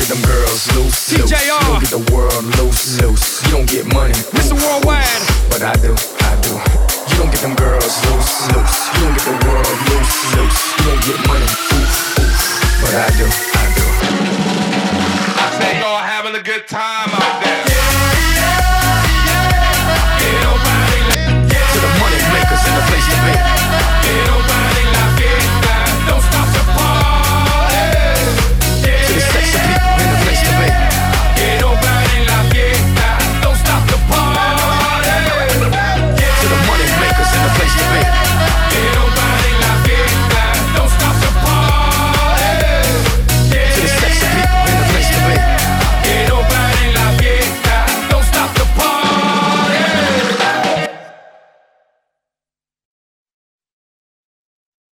get them girls loose, loose. You don't get the world loose, loose. You don't get money, Mr. Worldwide. but I do, I do. You don't get them girls loose, loose. You don't get the world loose, loose. You don't get money, but I do, I do. I say y'all having a good time.